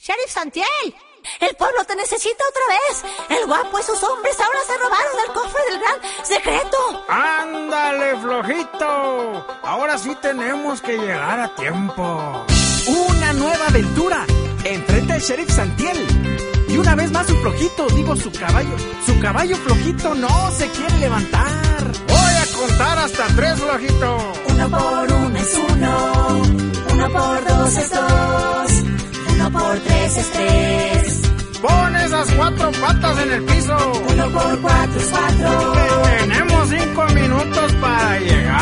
Sheriff Santiel, el pueblo te necesita otra vez. El guapo y sus hombres ahora se robaron el cofre del gran secreto. ¡Ándale, flojito! Ahora sí tenemos que llegar a tiempo. Una nueva aventura. Enfrenta al Sheriff Santiel. Y una vez más su flojito, su caballo flojito no se quiere levantar. Voy a contar hasta 3, flojito. 1 por 1 es 1, 1 por 2 es 2, 1 por 3 es 3. Pon esas 4 patas en el piso. 1 por 4 es 4. Tenemos 5 minutos para llegar.